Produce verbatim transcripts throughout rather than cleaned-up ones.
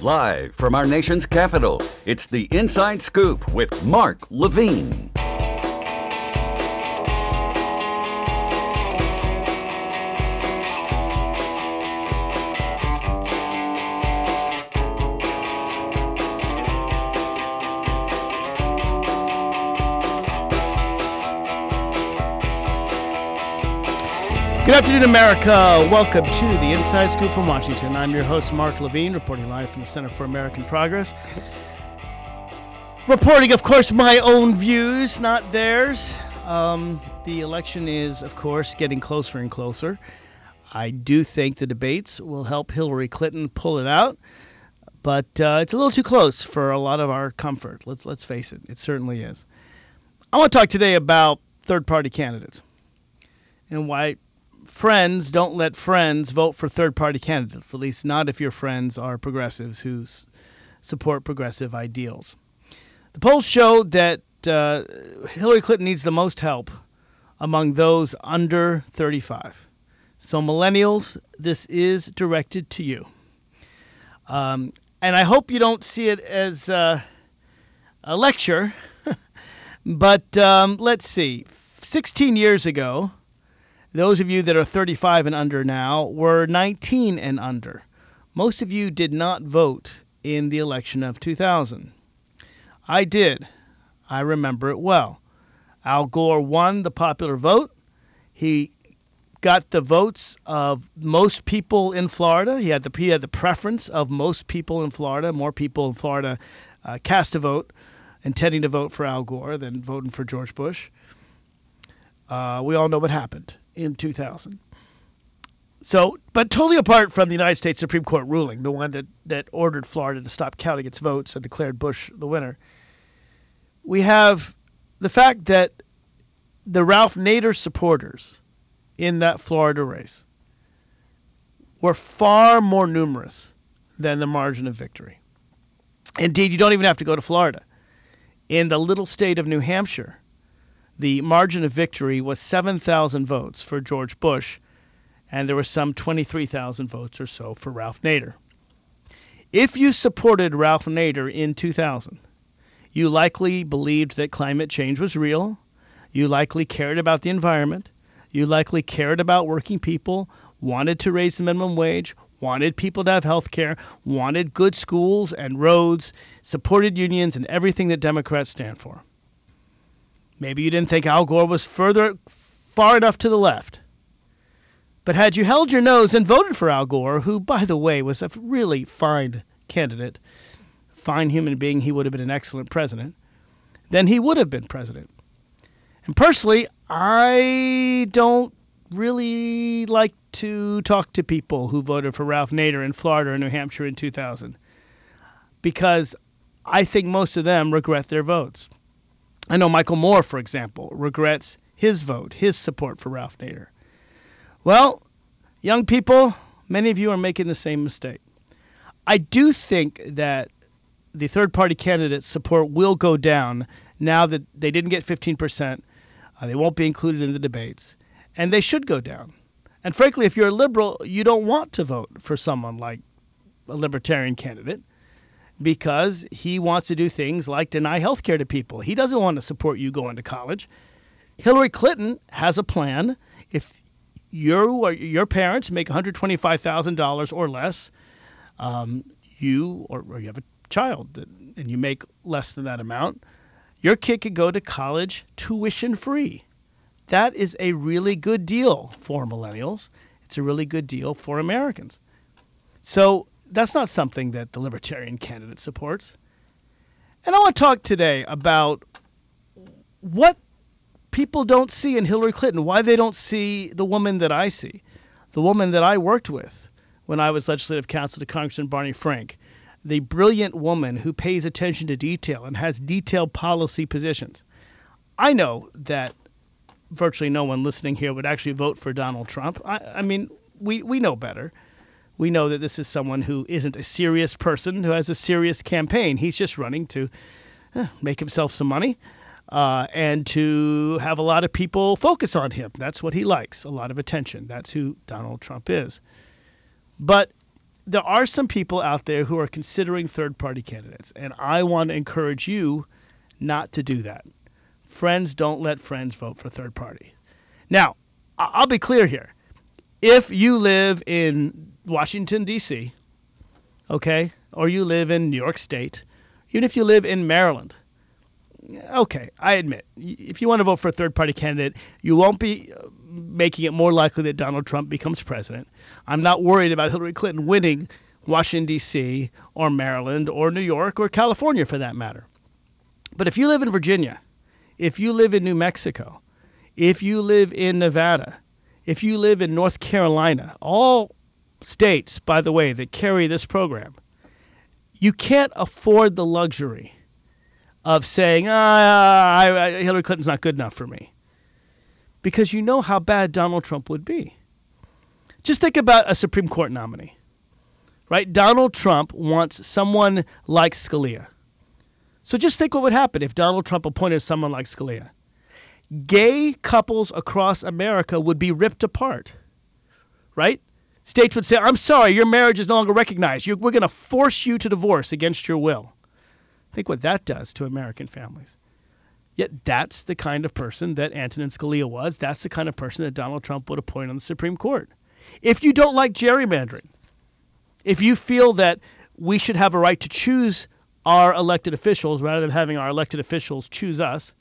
Live from our nation's capital, it's the Inside Scoop with Mark Levine. Good afternoon, America. Welcome to the Inside Scoop from Washington. I'm your host, Mark Levine, reporting live from the Center for American Progress. Reporting, of course, my own views, not theirs. Um, the election is, of course, getting closer and closer. I do think the debates will help Hillary Clinton pull it out, but uh, it's a little too close for a lot of our comfort. Let's let's face it. It certainly is. I want to talk today about third-party candidates and why friends don't let friends vote for third-party candidates, at least not if your friends are progressives who s- support progressive ideals. The polls show that uh, Hillary Clinton needs the most help among those under thirty-five. So millennials, this is directed to you. Um, and I hope you don't see it as uh, a lecture, but um, let's see. sixteen years ago, those of you that are thirty-five and under now were nineteen and under. Most of you did not vote in the election of two thousand. I did. I remember it well. Al Gore won the popular vote. He got the votes of most people in Florida. He had the, he had the preference of most people in Florida. More people in Florida uh, cast a vote intending to vote for Al Gore than voting for George Bush. Uh, we all know what happened in two thousand. So, but totally apart from the United States Supreme Court ruling, the one that, that ordered Florida to stop counting its votes and declared Bush the winner, we have the fact that the Ralph Nader supporters in that Florida race were far more numerous than the margin of victory. Indeed, you don't even have to go to Florida. In the little state of New Hampshire, the margin of victory was seven thousand votes for George Bush, and there were some twenty-three thousand votes or so for Ralph Nader. If you supported Ralph Nader in two thousand, you likely believed that climate change was real, you likely cared about the environment, you likely cared about working people, wanted to raise the minimum wage, wanted people to have health care, wanted good schools and roads, supported unions and everything that Democrats stand for. Maybe you didn't think Al Gore was further, far enough to the left. But had you held your nose and voted for Al Gore, who, by the way, was a really fine candidate, fine human being, he would have been an excellent president, then he would have been president. And personally, I don't really like to talk to people who voted for Ralph Nader in Florida or New Hampshire in two thousand, because I think most of them regret their votes. I know Michael Moore, for example, regrets his vote, his support for Ralph Nader. Well, young people, many of you are making the same mistake. I do think that the third-party candidate support will go down now that they didn't get fifteen percent. Uh, they won't be included in the debates, and they should go down. And frankly, if you're a liberal, you don't want to vote for someone like a libertarian candidate, because he wants to do things like deny health care to people. He doesn't want to support you going to college. Hillary Clinton has a plan. If you or your parents make one hundred twenty-five thousand dollars or less, um, you or, or you have a child that, and you make less than that amount, your kid could go to college tuition free. That is a really good deal for millennials. It's a really good deal for Americans. So that's not something that the libertarian candidate supports. And I want to talk today about what people don't see in Hillary Clinton, why they don't see the woman that I see, the woman that I worked with when I was legislative counsel to Congressman Barney Frank, the brilliant woman who pays attention to detail and has detailed policy positions. I know that virtually no one listening here would actually vote for Donald Trump. I, I mean, we, we know better. We know that this is someone who isn't a serious person, who has a serious campaign. He's just running to eh, make himself some money uh, and to have a lot of people focus on him. That's what he likes, a lot of attention. That's who Donald Trump is. But there are some people out there who are considering third-party candidates, and I want to encourage you not to do that. Friends don't let friends vote for third party. Now, I'll be clear here. If you live in Washington, D C, okay, or you live in New York State, even if you live in Maryland, okay, I admit, if you want to vote for a third-party candidate, you won't be making it more likely that Donald Trump becomes president. I'm not worried about Hillary Clinton winning Washington, D C, or Maryland, or New York, or California for that matter. But if you live in Virginia, if you live in New Mexico, if you live in Nevada, if you live in North Carolina, all states, by the way, that carry this program, you can't afford the luxury of saying, ah, I, I, Hillary Clinton's not good enough for me. Because you know how bad Donald Trump would be. Just think about a Supreme Court nominee, right? Donald Trump wants someone like Scalia. So just think what would happen if Donald Trump appointed someone like Scalia. Gay couples across America would be ripped apart, right? States would say, I'm sorry, your marriage is no longer recognized. You, we're going to force you to divorce against your will. Think what that does to American families. Yet that's the kind of person that Antonin Scalia was. That's the kind of person that Donald Trump would appoint on the Supreme Court. If you don't like gerrymandering, if you feel that we should have a right to choose our elected officials rather than having our elected officials choose us,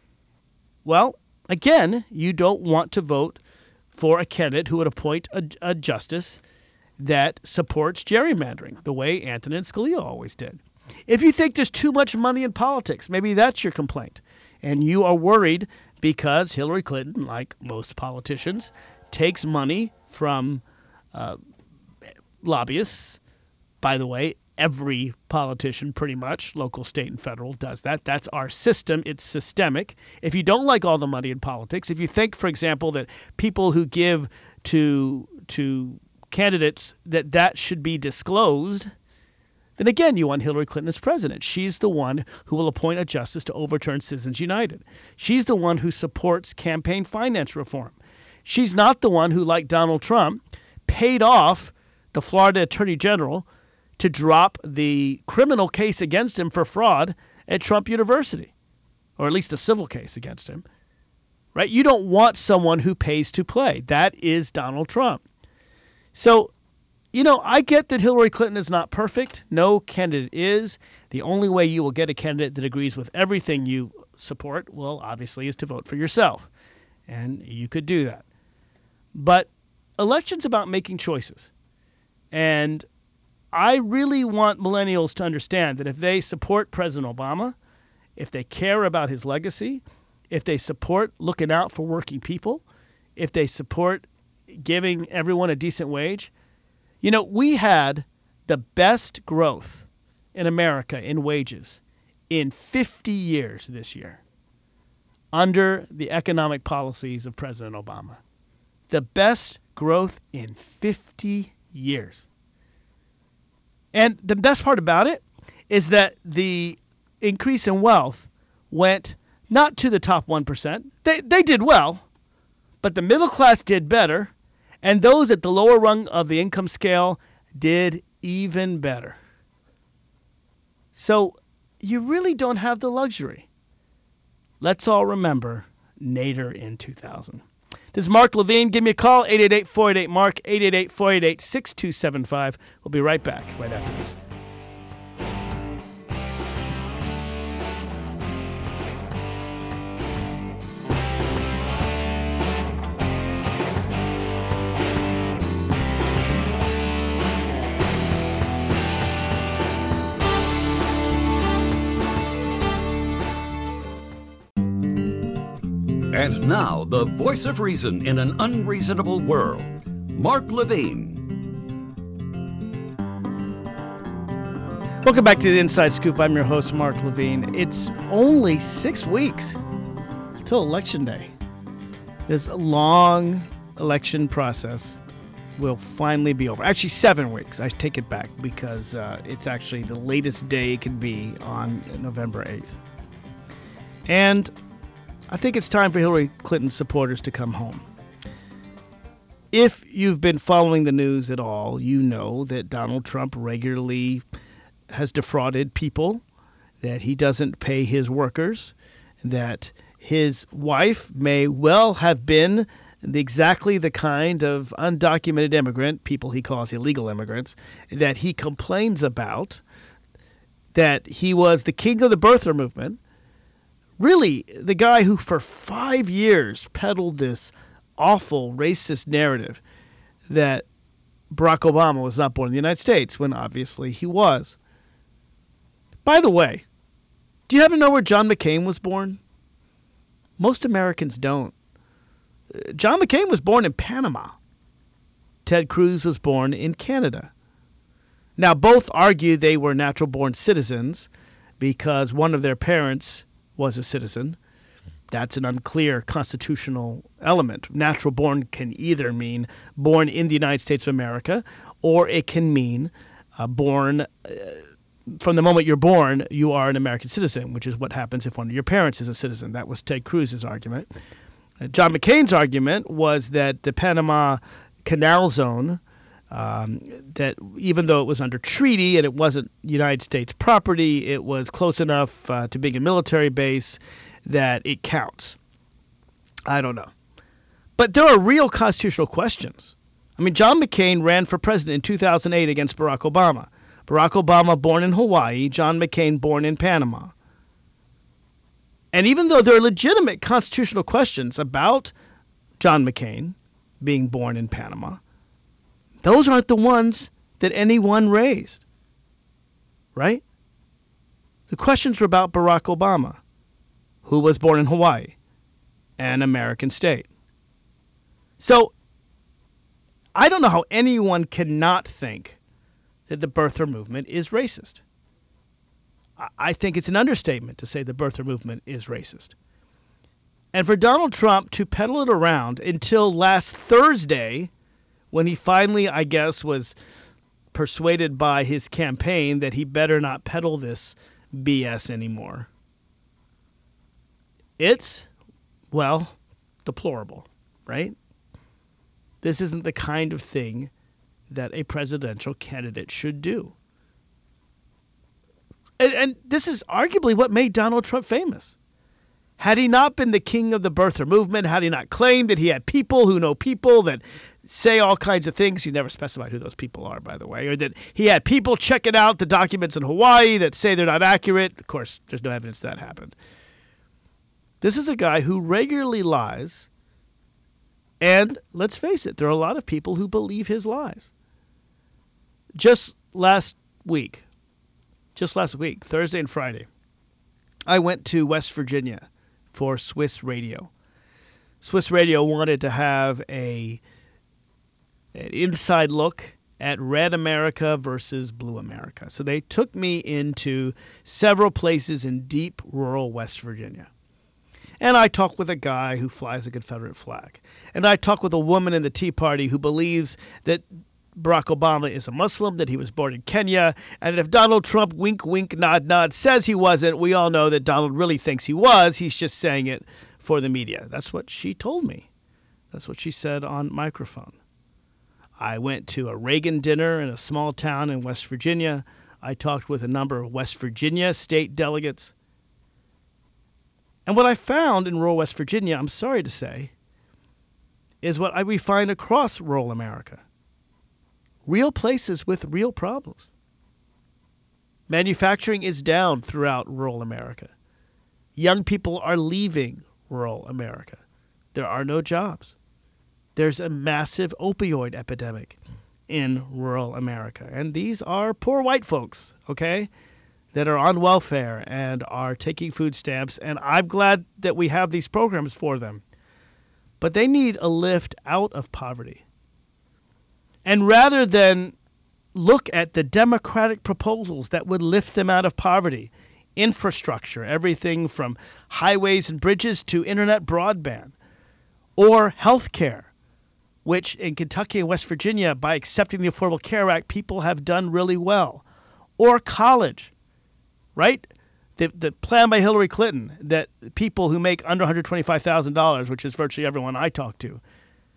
well, again, you don't want to vote for a candidate who would appoint a, a justice that supports gerrymandering, the way Antonin Scalia always did. If you think there's too much money in politics, maybe that's your complaint, and you are worried because Hillary Clinton, like most politicians, takes money from uh, lobbyists. By the way, every politician, pretty much, local, state, and federal, does that. That's our system. It's systemic. If you don't like all the money in politics, if you think, for example, that people who give to to candidates, that that should be disclosed, then again, you want Hillary Clinton as president. She's the one who will appoint a justice to overturn Citizens United. She's the one who supports campaign finance reform. She's not the one who, like Donald Trump, paid off the Florida Attorney General to drop the criminal case against him for fraud at Trump University, or at least a civil case against him. Right? You don't want someone who pays to play. That is Donald Trump. So, you know, I get that Hillary Clinton is not perfect. No candidate is. The only way you will get a candidate that agrees with everything you support, well, obviously, is to vote for yourself. And you could do that. But election's about making choices. And I really want millennials to understand that if they support President Obama, if they care about his legacy, if they support looking out for working people, if they support giving everyone a decent wage, you know, we had the best growth in America in wages in fifty years this year under the economic policies of President Obama. The best growth in fifty years. And the best part about it is that the increase in wealth went not to the top one percent. They, they did well, but the middle class did better. And those at the lower rung of the income scale did even better. So you really don't have the luxury. Let's all remember Nader in two thousand. This is Mark Levine. Give me a call, eight eight eight, four eight eight, MARK, eight eight eight, four eight eight, six two seven five. We'll be right back right after this. And now, the voice of reason in an unreasonable world, Mark Levine. Welcome back to the Inside Scoop. I'm your host, Mark Levine. It's only six weeks till Election Day. This long election process will finally be over. Actually, seven weeks. I take it back because uh, it's actually the latest day it can be on November eighth. And I think it's time for Hillary Clinton's supporters to come home. if you've been following the news at all, you know that Donald Trump regularly has defrauded people, that he doesn't pay his workers, that his wife may well have been the, exactly the kind of undocumented immigrant, people he calls illegal immigrants, that he complains about, that he was the king of the birther movement, really the guy who for five years peddled this awful racist narrative that Barack Obama was not born in the United States, when obviously he was. By the way, do you happen to know where John McCain was born? Most Americans don't. John McCain was born in Panama. Ted Cruz was born in Canada. Now, both argue they were natural-born citizens because one of their parents was a citizen. That's an unclear constitutional element. Natural-born can either mean born in the United States of America, or it can mean uh, born uh, from the moment you're born, you are an American citizen, which is what happens if one of your parents is a citizen. That was Ted Cruz's argument. Uh, John McCain's argument was that the Panama Canal Zone, um, that even though it was under treaty and it wasn't United States property, it was close enough uh, to being a military base that it counts. I don't know. But there are real constitutional questions. I mean, John McCain ran for president in two thousand eight against Barack Obama. Barack Obama born in Hawaii, John McCain born in Panama. And even though there are legitimate constitutional questions about John McCain being born in Panama, those aren't the ones that anyone raised, right? The questions are about Barack Obama, who was born in Hawaii, an American state. So I don't know how anyone cannot think that the birther movement is racist. I think it's an understatement to say the birther movement is racist. And for Donald Trump to peddle it around until last Thursday, when he finally, I guess, was persuaded by his campaign that he better not peddle this B S anymore, it's, well, deplorable, right? This isn't the kind of thing that a presidential candidate should do. And, and this is arguably what made Donald Trump famous. Had he not been the king of the birther movement, had he not claimed that he had people who know people that say all kinds of things, he never specified who those people are, by the way, or that he had people checking out the documents in Hawaii that say they're not accurate. Of course, there's no evidence that happened. This is a guy who regularly lies, and let's face it, there are a lot of people who believe his lies. Just last week, just last week, Thursday and Friday, I went to West Virginia for Swiss Radio. Swiss Radio wanted to have a an inside look at Red America versus Blue America. So they took me into several places in deep rural West Virginia. And I talked with a guy who flies a Confederate flag. And I talked with a woman in the Tea Party who believes that Barack Obama is a Muslim, that he was born in Kenya, and that if Donald Trump, wink, wink, nod, nod, says he wasn't, we all know that Donald really thinks he was. He's just saying it for the media. That's what she told me. That's what she said on microphone. I went to a Reagan dinner in a small town in West Virginia. I talked with a number of West Virginia state delegates. And what I found in rural West Virginia, I'm sorry to say, is what I, we find across rural America. Real places with real problems. Manufacturing is down throughout rural America. Young people are leaving rural America. There are no jobs. There's a massive opioid epidemic in rural America. And these are poor white folks, okay, that are on welfare and are taking food stamps. And I'm glad that we have these programs for them. But they need a lift out of poverty. And rather than look at the democratic proposals that would lift them out of poverty, infrastructure, everything from highways and bridges to internet broadband, or health care, which in Kentucky and West Virginia, by accepting the Affordable Care Act, people have done really well, or college, right? The, the plan by Hillary Clinton that people who make under one hundred twenty-five thousand dollars, which is virtually everyone I talk to,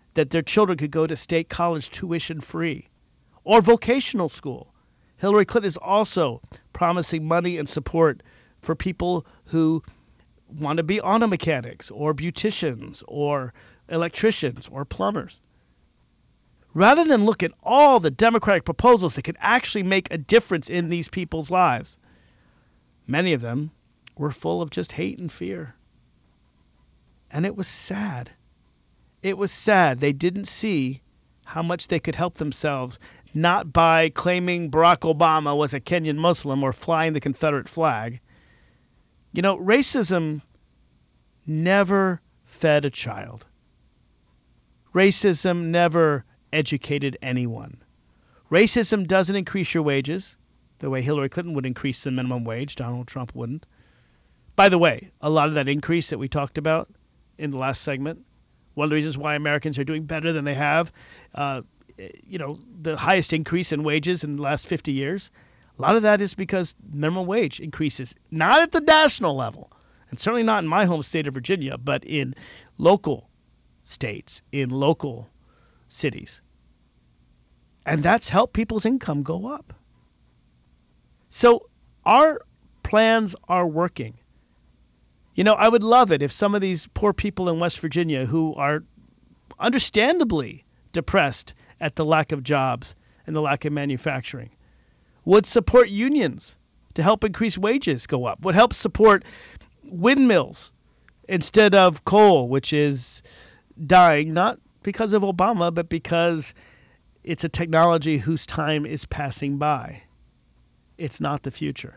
that their children could go to state college tuition free or vocational school. Hillary Clinton is also promising money and support for people who want to be auto mechanics or beauticians or electricians or plumbers. Rather than look at all the Democratic proposals that could actually make a difference in these people's lives, many of them were full of just hate and fear. And it was sad. It was sad. They didn't see how much they could help themselves, not by claiming Barack Obama was a Kenyan Muslim or flying the Confederate flag. You know, racism never fed a child. Racism never educated anyone. Racism doesn't increase your wages the way Hillary Clinton would increase the minimum wage. Donald Trump wouldn't. By the way, a lot of that increase that we talked about in the last segment, one of the reasons why Americans are doing better than they have, uh, you know, the highest increase in wages in the last fifty years, a lot of that is because minimum wage increases, not at the national level, and certainly not in my home state of Virginia, but in local states, in local cities. And that's helped people's income go up. So our plans are working. You know, I would love it if some of these poor people in West Virginia who are understandably depressed at the lack of jobs and the lack of manufacturing would support unions to help increase wages go up, would help support windmills instead of coal, which is dying, not because of Obama, but because it's a technology whose time is passing by. It's not the future.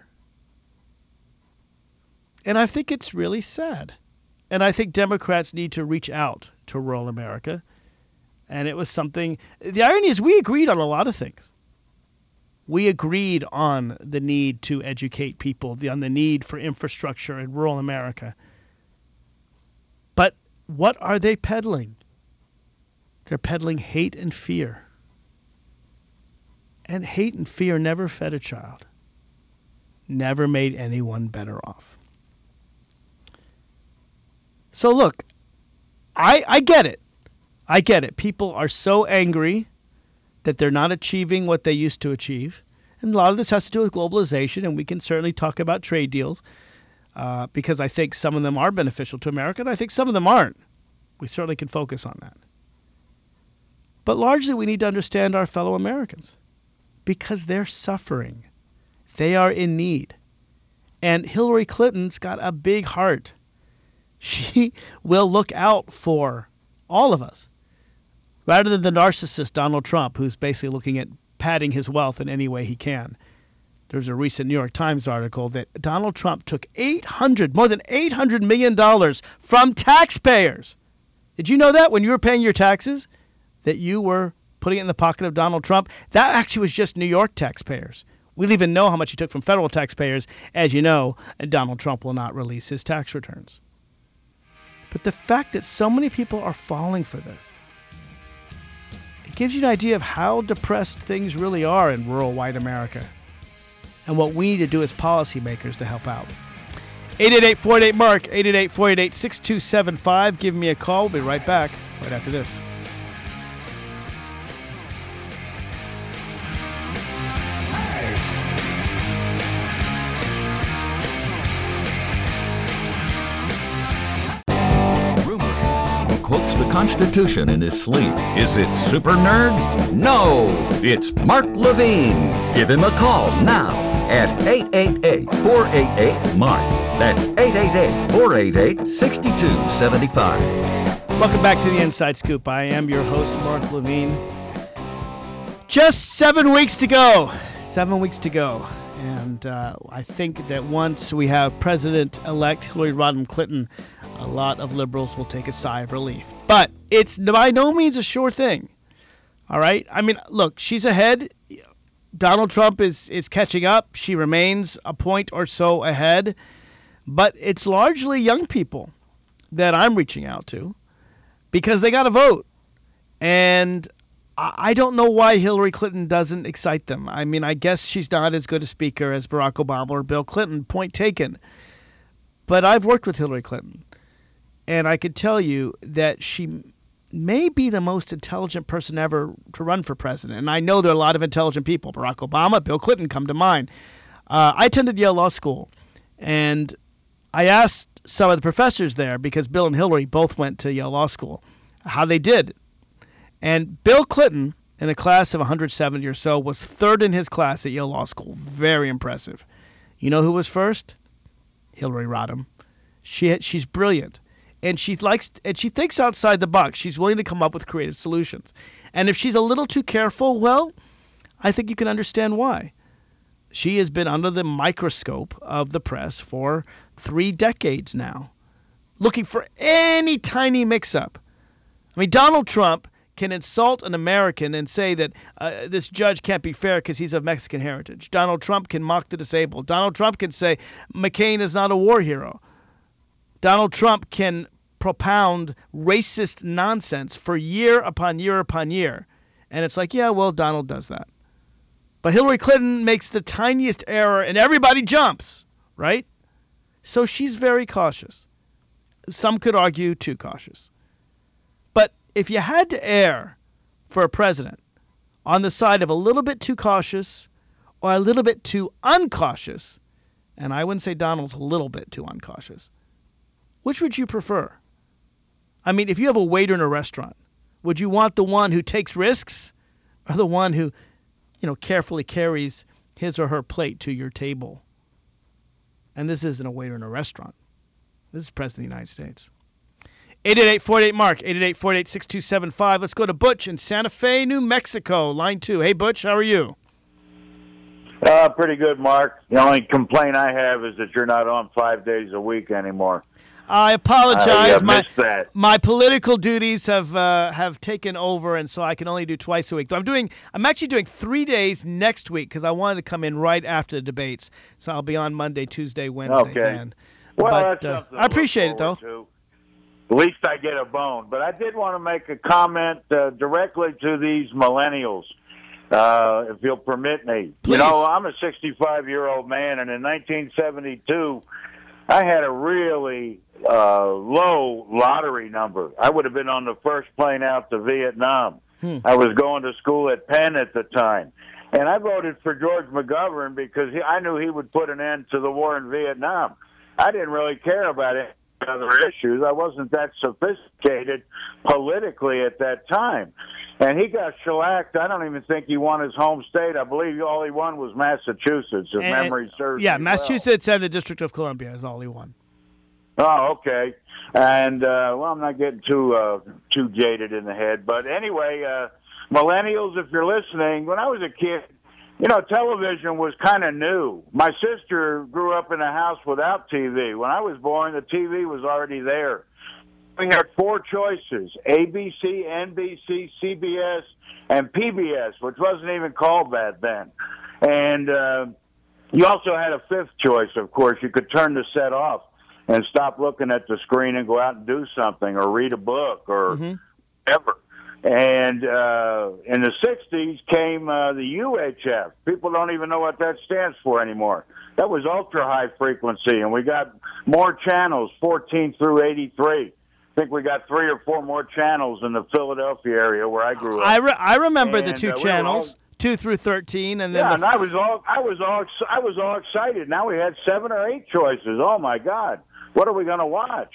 And I think it's really sad. And I think Democrats need to reach out to rural America. And it was something, the irony is we agreed on a lot of things. We agreed on the need to educate people, on the need for infrastructure in rural America. But what are they peddling? They're peddling hate and fear. And hate and fear never fed a child. Never made anyone better off. So look, I I get it. I get it. People are so angry that they're not achieving what they used to achieve. And a lot of this has to do with globalization, and we can certainly talk about trade deals uh, because I think some of them are beneficial to America, and I think some of them aren't. We certainly can focus on that. But largely we need to understand our fellow Americans because they're suffering. They are in need. And Hillary Clinton's got a big heart. She will look out for all of us rather than the narcissist Donald Trump, who's basically looking at padding his wealth in any way he can. There's a recent New York Times article that Donald Trump took eight hundred, more than eight hundred million dollars from taxpayers. Did you know that when you were paying your taxes, that you were putting it in the pocket of Donald Trump? That actually was just New York taxpayers. We don't even know how much he took from federal taxpayers. As you know, Donald Trump will not release his tax returns. But the fact that so many people are falling for this, it gives you an idea of how depressed things really are in rural white America and what we need to do as policymakers to help out. eight eight eight, four eight eight, MARK, eight eight eight, four eight eight, six two seven five. Give me a call. We'll be right back right after this. Quotes the Constitution in his sleep. Is it super nerd? No, it's Mark Levine. Give him a call now at eight eight eight, four eight eight, MARK. That's eight eight eight, four eight eight, six two seven five. Welcome back to the Inside Scoop. I am your host, Mark Levine. Just seven weeks to go. Seven weeks to go. And uh, I think that once we have President-elect Hillary Rodham Clinton, a lot of liberals will take a sigh of relief. But it's by no means a sure thing. All right? I mean, look, she's ahead. Donald Trump is, is catching up. She remains a point or so ahead. But it's largely young people that I'm reaching out to because they got to vote. And I don't know why Hillary Clinton doesn't excite them. I mean, I guess she's not as good a speaker as Barack Obama or Bill Clinton. Point taken. But I've worked with Hillary Clinton. And I could tell you that she may be the most intelligent person ever to run for president. And I know there are a lot of intelligent people. Barack Obama, Bill Clinton come to mind. Uh, I attended Yale Law School, and I asked some of the professors there, because Bill and Hillary both went to Yale Law School, how they did. And Bill Clinton, in a class of one hundred seventy or so, was third in his class at Yale Law School. Very impressive. You know who was first? Hillary Rodham. She she's brilliant, and she likes and she thinks outside the box. She's willing to come up with creative solutions. And if she's a little too careful, well, I think you can understand why. She has been under the microscope of the press for three decades now, looking for any tiny mix-up. I mean, Donald Trump can insult an American and say that uh, this judge can't be fair because he's of Mexican heritage. Donald Trump can mock the disabled. Donald Trump can say McCain is not a war hero. Donald Trump can propound racist nonsense for year upon year upon year. And it's like, yeah, well, Donald does that. But Hillary Clinton makes the tiniest error and everybody jumps, right? So she's very cautious. Some could argue too cautious. But if you had to err for a president on the side of a little bit too cautious or a little bit too uncautious, and I wouldn't say Donald's a little bit too uncautious, which would you prefer? I mean, if you have a waiter in a restaurant, would you want the one who takes risks or the one who, you know, carefully carries his or her plate to your table? And this isn't a waiter in a restaurant. This is President of the United States. eight eight eight, four eight, Mark, eight eight eight, four eight eight, six two seven five. Let's go to Butch in Santa Fe, New Mexico, line two. Hey, Butch, how are you? Uh, pretty good, Mark. The only complaint I have is that you're not on five days a week anymore. I apologize. I, uh, my, missed that. my political duties have uh, have taken over, and so I can only do twice a week. So I'm doing. I'm actually doing three days next week because I wanted to come in right after the debates. So I'll be on Monday, Tuesday, Wednesday. Okay. Dan. Well, but that's uh, something I appreciate it, to though. look forward to. At least I get a bone. But I did want to make a comment uh, directly to these millennials, uh, if you'll permit me. Please. You know, I'm a sixty-five-year-old man, and in nineteen seventy-two, I had a really uh, low lottery number. I would have been on the first plane out to Vietnam. Hmm. I was going to school at Penn at the time. And I voted for George McGovern because he, I knew he would put an end to the war in Vietnam. I didn't really care about it. Other issues. I wasn't that sophisticated politically at that time. And he got shellacked. I don't even think he won his home state. I believe all he won was Massachusetts, if and, memory serves Yeah, me Massachusetts well. and the District of Columbia is all he won. Oh, okay. And, uh, well, I'm not getting too uh, too jaded in the head. But anyway, uh, millennials, if you're listening, when I was a kid, you know, television was kind of new. My sister grew up in a house without T V. When I was born, the T V was already there. We had four choices, A B C, N B C, C B S, and P B S, which wasn't even called that then. And uh, you also had a fifth choice, of course. You could turn the set off and stop looking at the screen and go out and do something or read a book or mm-hmm. whatever. And uh, in the sixties came uh, the U H F. People don't even know what that stands for anymore. That was ultra-high frequency, and we got more channels, fourteen through eighty-three. I think we got three or four more channels in the Philadelphia area where I grew up. I, re- I remember and, the two uh, channels, all, two through thirteen, and then yeah, the... and I was all I was all I was all excited. Now we had seven or eight choices. Oh my God, what are we going to watch?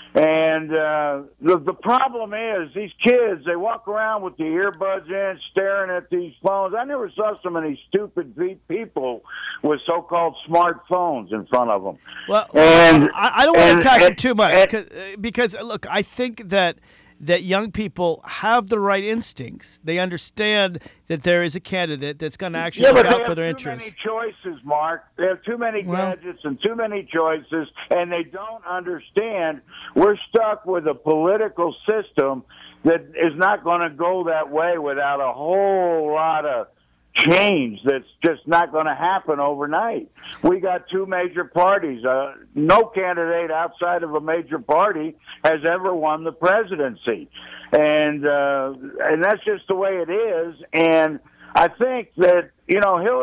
And uh, the the problem is these kids, they walk around with the earbuds in, staring at these phones. I never saw so many stupid people with so-called smartphones in front of them. Well, and, I, I don't want and, to attack and, them too much and, because, because, look, I think that that young people have the right instincts. They understand that there is a candidate that's going to actually yeah, look but out for their interests. interests. Too many choices, Mark. They have too many well, gadgets and too many choices, and they don't understand we're stuck with a political system that is not going to go that way without a whole lot of change that's just not going to happen overnight. We got two major parties. Uh, no candidate outside of a major party has ever won the presidency. And uh, and that's just the way it is. And I think that, you know, Hillary's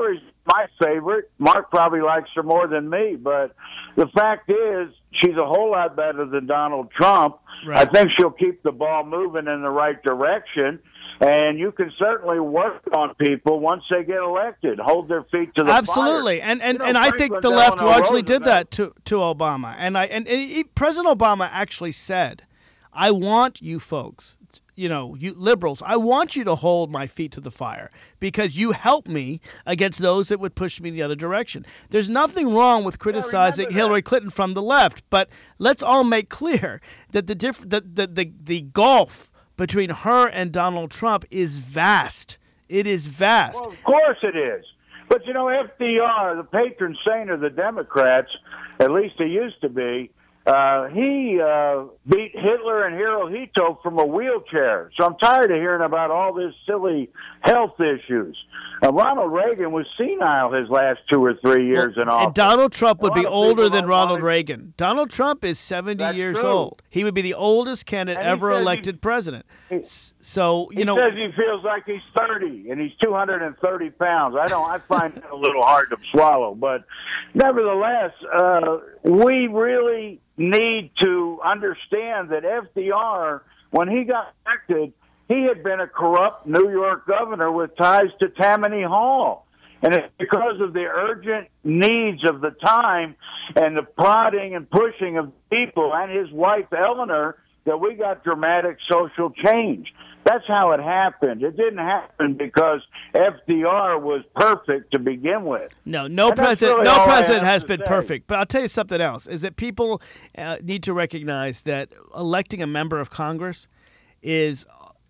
my favorite. Mark probably likes her more than me, but the fact is she's a whole lot better than Donald Trump. Right. I think she'll keep the ball moving in the right direction. And you can certainly work on people once they get elected, hold their feet to the Absolutely. fire. And and, You know, and I think the left Delano largely did Roosevelt- that to, to Obama. And I and, and he, President Obama actually said, I want you folks, you know, you liberals, I want you to hold my feet to the fire because you help me against those that would push me in the other direction. There's nothing wrong with criticizing remember that. Hillary Clinton from the left, but let's all make clear that the diff- the, the, the, the gulf between her and Donald Trump is vast. It is vast. Well, of course it is. But, you know, F D R, the patron saint of the Democrats, at least he used to be, uh, he uh, beat Hitler and Hirohito from a wheelchair. So I'm tired of hearing about all this silly health issues. Uh, Ronald Reagan was senile his last two or three years Well, in office. And Donald Trump would A be lot of older people than don't Ronald want to- Reagan. Donald Trump is seventy That's years true. old. He would be the oldest candidate And he ever says he- elected president. he- S- So, you He know, says he feels like he's thirty and he's two hundred thirty pounds. I don't. I find it a little hard to swallow, but nevertheless, uh, we really need to understand that F D R, when he got elected, he had been a corrupt New York governor with ties to Tammany Hall. And it's because of the urgent needs of the time and the prodding and pushing of people and his wife, Eleanor, that we got dramatic social change. That's how it happened. It didn't happen because F D R was perfect to begin with. no, no And that's president, really no all I president have has to been say. perfect. But I'll tell you something else: is that people uh, need to recognize that electing a member of Congress is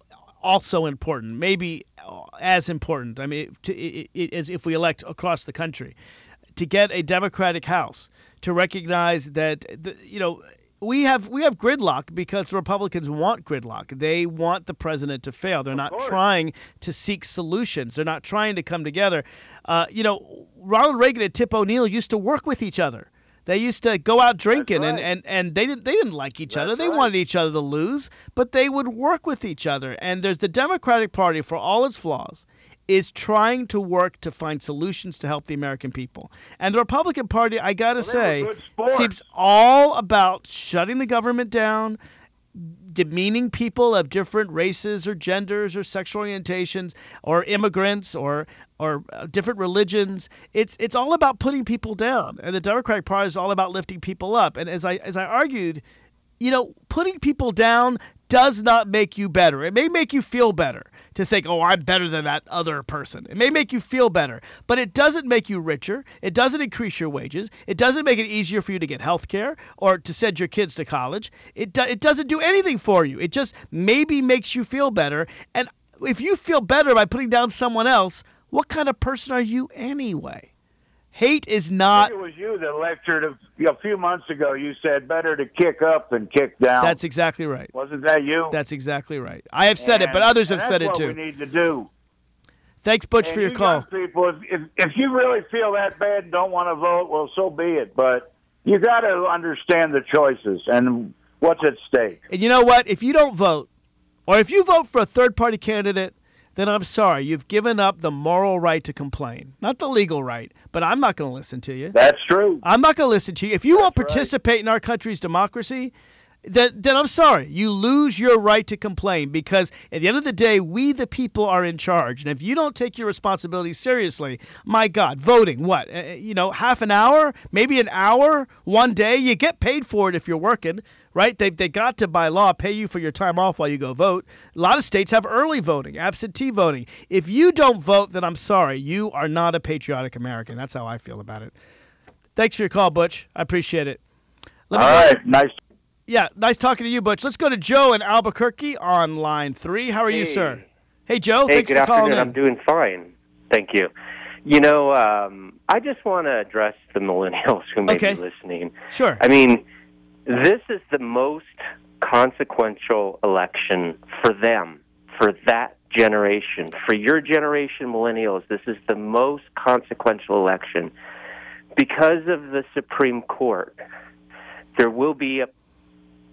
also important, maybe as important. I mean, to, it, it, as if we elect across the country, to get a Democratic House, to recognize that the, you know. We have we have gridlock because Republicans want gridlock. They want the president to fail. They're not course. trying to seek solutions. They're not trying to come together. Uh, you know, Ronald Reagan and Tip O'Neill used to work with each other. They used to go out drinking, That's and, right. and, and they didn't they didn't like each other. That's They right. wanted each other to lose, but they would work with each other. And there's the Democratic Party, for all its flaws, is trying to work to find solutions to help the American people. And the Republican Party, I got to Well, they say, were good sports. seems all about shutting the government down, demeaning people of different races or genders or sexual orientations or immigrants or or uh, different religions. It's it's all about putting people down. And the Democratic Party is all about lifting people up. And as I as I argued, you know, putting people down does not make you better. It may make you feel better to think, oh, I'm better than that other person. It may make you feel better, but it doesn't make you richer. It doesn't increase your wages. It doesn't make it easier for you to get health care or to send your kids to college. It, do, it doesn't do anything for you. It just maybe makes you feel better. And if you feel better by putting down someone else, what kind of person are you anyway? Hate is I not. think it was you that lectured a, a few months ago. You said better to kick up than kick down. That's exactly right. Wasn't that you? That's exactly right. I have said it, And- but others and have said it that's too. what we need to do. Thanks, Butch, And for your you call. young people, if, if if you really feel that bad and don't want to vote, well, so be it. But you got to understand the choices and what's at stake. And you know what? If you don't vote, or if you vote for a third-party candidate, then I'm sorry. You've given up the moral right to complain. Not the legal right, but I'm not going to listen to you. That's true. I'm not going to listen to you. If you won't right. participate in our country's democracy, then, then I'm sorry. You lose your right to complain because at the end of the day, we the people are in charge. And if you don't take your responsibility seriously, my God, voting, what? Uh, you know, half an hour, maybe an hour, one day. You get paid for it if you're working, right? They've they got to, by law, pay you for your time off while you go vote. A lot of states have early voting, absentee voting. If you don't vote, then I'm sorry. You are not a patriotic American. That's how I feel about it. Thanks for your call, Butch. I appreciate it. Let All me go- right. Nice. Yeah, nice talking to you, Butch. Let's go to Joe in Albuquerque on line three. How are you, Hey. sir? Hey, Joe. Hey, Thanks good for calling afternoon. in. I'm doing fine. Thank you. You know, um, I just want to address the millennials who may Okay. be listening. Sure. I mean, this is the most consequential election for them, for that generation. For your generation, millennials, this is the most consequential election. Because of the Supreme Court, there will be a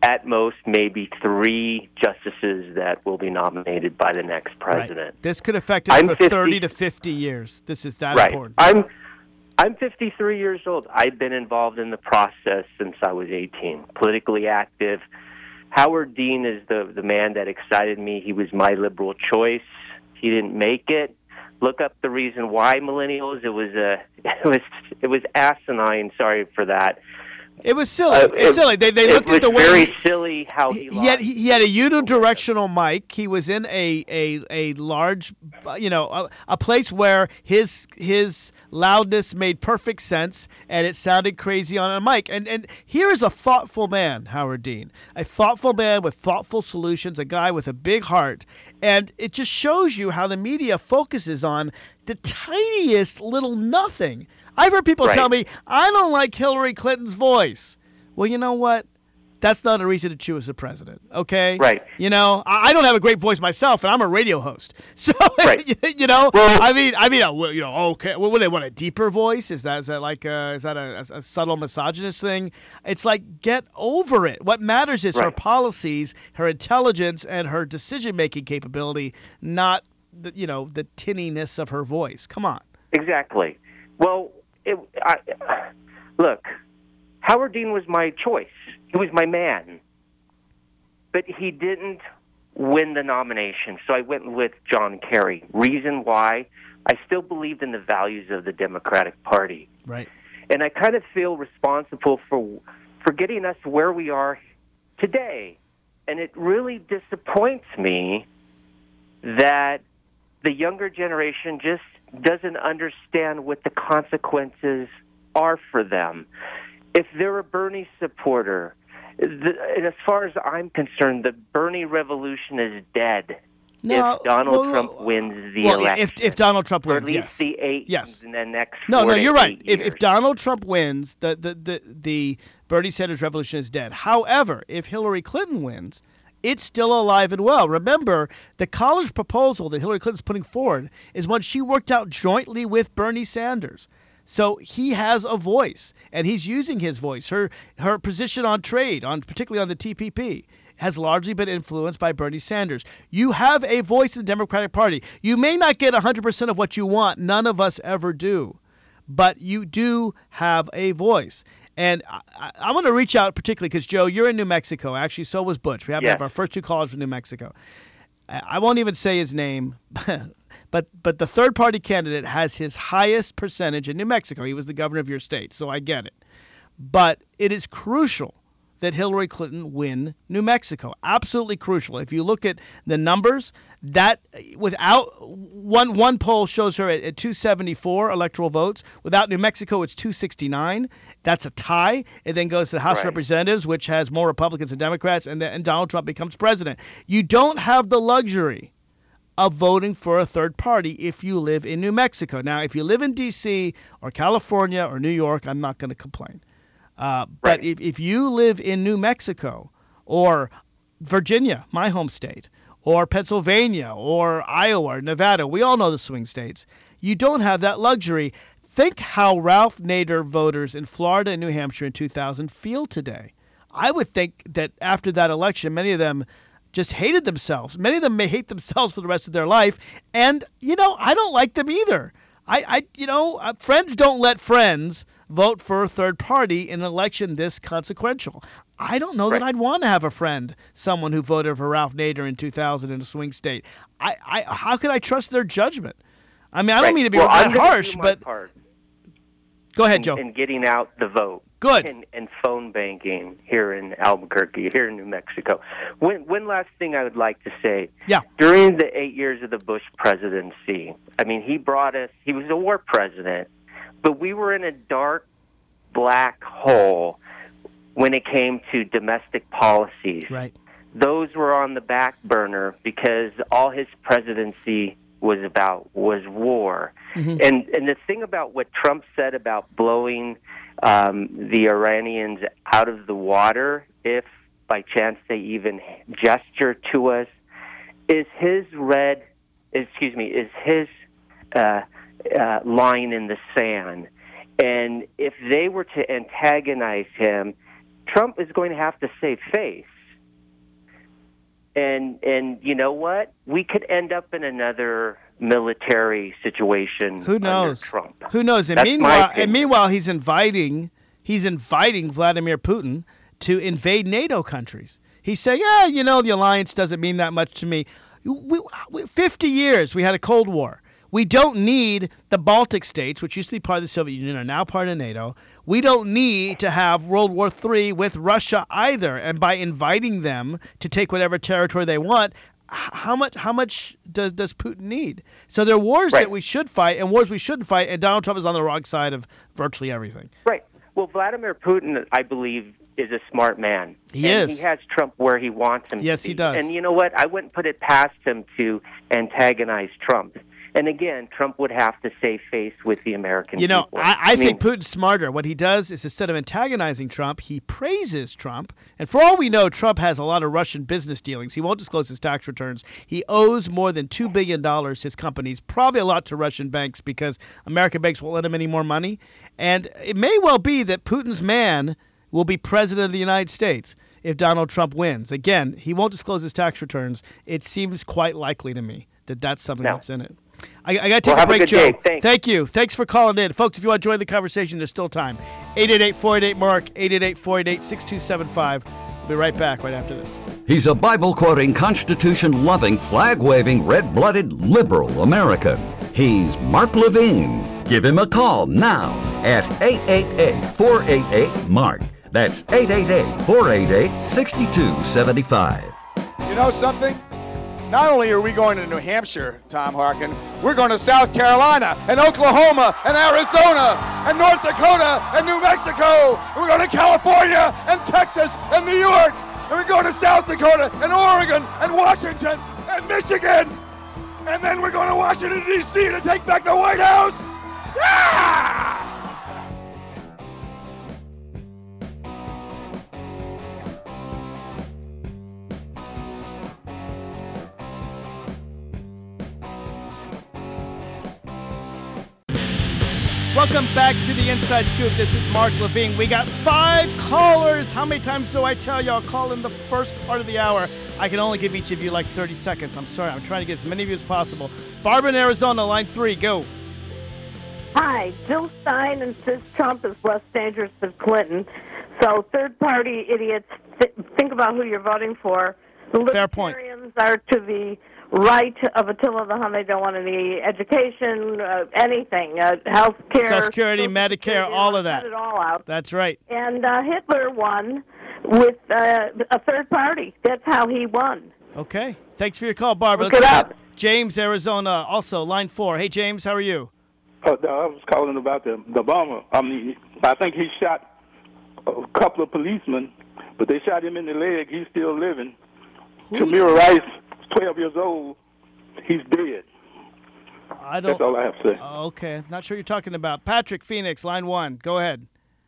at most maybe three justices that will be nominated by the next president. Right. This could affect us I'm for fifty thirty to fifty years. This is that right. important. I'm I'm fifty-three years old. I've been involved in the process since I was eighteen, politically active. Howard Dean is the, the man that excited me. He was my liberal choice. He didn't make it. Look up the reason why, millennials. It was a, it was it was asinine. Sorry for that. It was silly. Uh, it's it, silly. They they looked it at the was way very he, silly how he, he lost. had he, he had a unidirectional mic. He was in a a, a large, you know, a, a place where his his loudness made perfect sense, and it sounded crazy on a mic. And and here is a thoughtful man, Howard Dean, a thoughtful man with thoughtful solutions, a guy with a big heart, and it just shows you how the media focuses on the tiniest little nothing. I've heard people right. tell me, I don't like Hillary Clinton's voice. Well, you know what? That's not a reason to choose a president, okay? Right. You know, I I don't have a great voice myself, and I'm a radio host. So, right. you know, well, I mean, I mean, uh, well, you know, okay, what would they want, a deeper voice? Is that is that like a, is that a, a subtle misogynist thing? It's like, get over it. What matters is right. her policies, her intelligence, and her decision-making capability, not the, you know, the tinniness of her voice. Come on. Exactly. Well, it, I, look, Howard Dean was my choice. He was my man. But he didn't win the nomination, so I went with John Kerry. Reason why? I still believed in the values of the Democratic Party. Right. And I kind of feel responsible for for getting us where we are today. And it really disappoints me that the younger generation just doesn't understand what the consequences are for them. If they're a Bernie supporter, the, and as far as I'm concerned, the Bernie revolution is dead. No, if Donald well, Trump wins the well, election. If, if Donald Trump or wins, at least yes. the eight yes. in the next No, four no, to you're right. eight If, years. if Donald Trump wins, the, the, the, the Bernie Sanders revolution is dead. However, if Hillary Clinton wins, it's still alive and well. Remember, the college proposal that Hillary Clinton's putting forward is one she worked out jointly with Bernie Sanders. So he has a voice, and he's using his voice. Her her position on trade, on particularly on the T P P, has largely been influenced by Bernie Sanders. You have a voice in the Democratic Party. You may not get one hundred percent of what you want. None of us ever do. But you do have a voice. And I, I, I want to reach out particularly because, Joe, you're in New Mexico. Actually, so was Butch. We happen yes. to have our first two callers from New Mexico. I, I won't even say his name, but but the third-party candidate has his highest percentage in New Mexico. He was the governor of your state, so I get it. But it is crucial that Hillary Clinton win New Mexico. Absolutely crucial. If you look at the numbers, that without one one poll shows her at, at two seventy-four electoral votes. Without New Mexico, it's two sixty-nine. That's a tie. It then goes to the House right. of Representatives, which has more Republicans than Democrats, and, then, and Donald Trump becomes president. You don't have the luxury of voting for a third party if you live in New Mexico. Now, if you live in D C or California or New York, I'm not going to complain. Uh, but right. if, if you live in New Mexico or Virginia, my home state, or Pennsylvania or Iowa or Nevada, we all know the swing states, you don't have that luxury. Think how Ralph Nader voters in Florida and New Hampshire in two thousand feel today. I would think that after that election, many of them just hated themselves. Many of them may hate themselves for the rest of their life. And, you know, I don't like them either. I, I you know, uh, friends don't let friends vote for a third party in an election this consequential. I don't know right. that I'd want to have a friend, someone who voted for Ralph Nader in two thousand in a swing state. I, I how could I trust their judgment? I mean, I don't right. mean to be well, that I'm gonna harsh, do my but part go ahead, in, Joe. in getting out the vote. Good. And, and phone banking here in Albuquerque, here in New Mexico. One, one last thing I would like to say. Yeah. During the eight years of the Bush presidency, I mean, he brought us, he was a war president, but we were in a dark, black hole when it came to domestic policies. Right. Those were on the back burner because all his presidency was about was war. Mm-hmm. And and the thing about what Trump said about blowing um, the Iranians out of the water, if by chance they even gesture to us, is his red, excuse me, is his uh, uh, line in the sand. And if they were to antagonize him, Trump is going to have to save face. And and you know what? We could end up in another military situation. Who knows? Under Trump. Who knows? And That's meanwhile, my opinion. and meanwhile, he's inviting he's inviting Vladimir Putin to invade NATO countries. He's saying, "Yeah, you know, the alliance doesn't mean that much to me." We, we, fifty years we had a Cold War. We don't need the Baltic states, which used to be part of the Soviet Union, are now part of NATO. We don't need to have World War Three with Russia either. And by inviting them to take whatever territory they want, how much how much does does Putin need? So there are wars Right. that we should fight and wars we shouldn't fight, and Donald Trump is on the wrong side of virtually everything. Right. Well, Vladimir Putin, I believe, is a smart man. He and is. He has Trump where he wants him Yes, to be. he does. And you know what? I wouldn't put it past him to antagonize Trump. And again, Trump would have to save face with the American You know, people. I, I mean, think Putin's smarter. What he does is instead of antagonizing Trump, he praises Trump. And for all we know, Trump has a lot of Russian business dealings. He won't disclose his tax returns. He owes more than two billion dollars, his companies, probably a lot to Russian banks because American banks won't lend him any more money. And it may well be that Putin's man will be president of the United States if Donald Trump wins. Again, he won't disclose his tax returns. It seems quite likely to me that that's something No. that's in it. I, I got to take Well, a have a break, good Joe. day. Thanks. Thank you. Thanks for calling in. Folks, if you want to join the conversation, there's still time. eight eight eight, four eight eight, MARK, eight eight eight, four eight eight, six two seven five. We'll be right back right after this. He's a Bible-quoting, Constitution-loving, flag-waving, red-blooded, liberal American. He's Mark Levine. Give him a call now at eight eight eight, four eight eight, MARK. That's eight eight eight, four eight eight, six two seven five. You know something? Not only are we going to New Hampshire, Tom Harkin, we're going to South Carolina and Oklahoma and Arizona and North Dakota and New Mexico. And we're going to California and Texas and New York. And we're going to South Dakota and Oregon and Washington and Michigan. And then we're going to Washington, D C to take back the White House. Yeah! Welcome back to the Inside Scoop. This is Mark Levine. We got five callers. How many times do I tell y'all call in the first part of the hour? I can only give each of you like thirty seconds. I'm sorry. I'm trying to get as many of you as possible. Barbara in Arizona, line three, go. Hi, Jill Stein insists Trump is less dangerous than Clinton. So third-party idiots, th- think about who you're voting for. The Fair point. Libertarians are to the right of Attila the Hun. They don't want any education, uh, anything, uh, health care, Social Security, Medicare, all of that. Cut it all out. That's right. And uh, Hitler won with uh, a third party. That's how he won. Okay. Thanks for your call, Barbara. Look it Let's go up. James, Arizona, also line four. Hey, James, how are you? Oh, no, I was calling about the the bomber. I mean, I think he shot a couple of policemen, but they shot him in the leg. He's still living. Tamir Rice, twelve years old. He's dead. I don't. That's all I have to say. Uh, okay. Not sure you're talking about. Patrick, Phoenix, line one. Go ahead.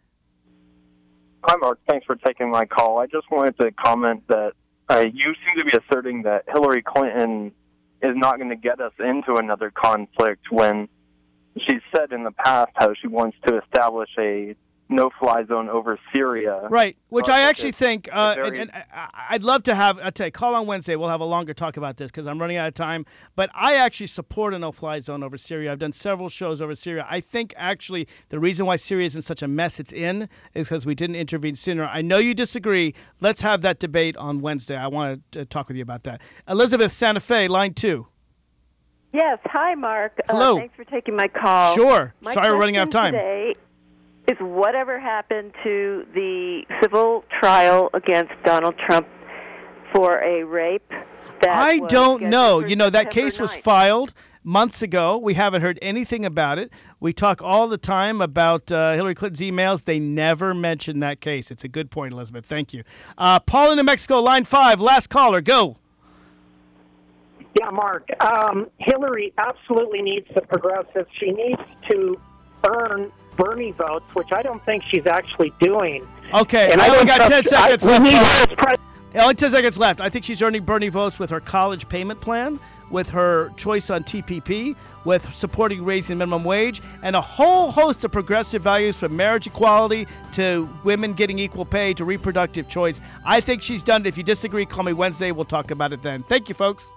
Hi, Mark. Thanks for taking my call. I just wanted to comment that uh, you seem to be asserting that Hillary Clinton is not going to get us into another conflict when she's said in the past how she wants to establish a no-fly zone over Syria. Right, which Uh, I it's actually a- think, uh, very- and, and I, I'd love to have, I'll tell you, call on Wednesday. We'll have a longer talk about this because I'm running out of time. But I actually support a no-fly zone over Syria. I've done several shows over Syria. I think actually the reason why Syria is in such a mess it's in is because we didn't intervene sooner. I know you disagree. Let's have that debate on Wednesday. I want to talk with you about that. Elizabeth, Santa Fe, line two. Yes. Hi, Mark. Hello. Uh, thanks for taking my call. Sure. My Sorry we're running out of question time. Today is whatever happened to the civil trial against Donald Trump for a rape? That I was don't scheduled know. for You know, that September case was ninth. filed months ago. We haven't heard anything about it. We talk all the time about uh, Hillary Clinton's emails. They never mention that case. It's a good point, Elizabeth. Thank you. Uh, Paul in New Mexico, line five, last caller, go. Yeah, Mark. Um, Hillary absolutely needs the progressives. She needs to earn Bernie votes, which I don't think she's actually doing. Okay, And I I only don't got ten trust- seconds I- we left. need Paul. her as pres- Only ten seconds left. I think she's earning Bernie votes with her college payment plan. with her choice on T P P, with supporting raising minimum wage, and a whole host of progressive values from marriage equality to women getting equal pay to reproductive choice. I think she's done it. If you disagree, call me Wednesday. We'll talk about it then. Thank you, folks.